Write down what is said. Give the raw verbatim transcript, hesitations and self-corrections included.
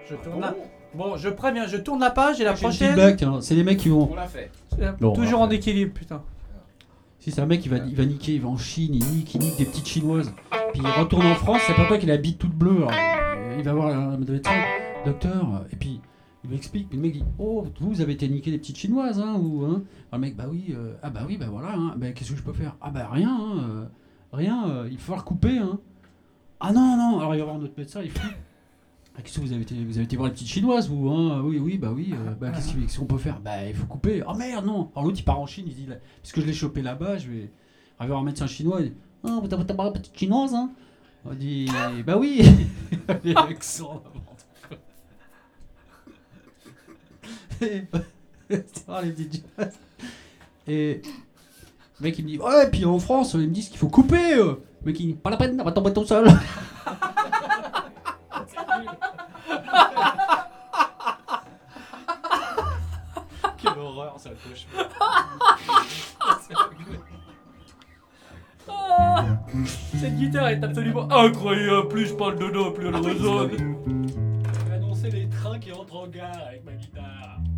Je tourne la... Bon, je préviens, je tourne la page et la J'ai une prochaine... feedback, hein. C'est les mecs qui vont... On l'a fait. Bon, Toujours alors, en équilibre, putain. Si c'est un mec qui va, il va niquer, il va en Chine, il nique, il nique des petites chinoises. Puis il retourne en France, c'est pas toi qu'il a la bite toute bleue. Alors, il va voir un médecin, docteur, et puis il lui explique. Puis le mec dit, oh, vous avez été niquer des petites chinoises, hein, ou hein. Alors le mec, bah oui, euh, ah bah oui, bah voilà, hein. Bah, qu'est-ce que je peux faire? Ah bah rien, hein, euh, rien, euh, il va falloir couper, hein. Ah non, non, alors il va voir notre médecin, il flippe. Ah, qu'est-ce que vous avez été, vous avez été voir les petites chinoises, vous, hein? Oui, oui, bah oui, euh, bah qu'est-ce qu'il- qu'est-ce qu'on peut faire? Bah il faut couper. Oh merde, non. Alors l'autre il part en Chine, il dit, là, puisque je l'ai chopé là-bas, je vais aller voir un médecin chinois. Il dit, ah, vous t'as pas la petite chinoise, hein? On dit, bah oui. Les accents, c'est rare les petites chinoises. Et le mec il me dit, ouais, et puis en France, ils me disent qu'il faut couper. euh. Le mec il dit, pas la peine, on va tomber tout seul. Quelle horreur, c'est un cauchemar. Cette guitare est absolument incroyable. Plus je parle dedans, plus elle résonne. Je vais annoncer les trains qui entrent en gare avec ma guitare.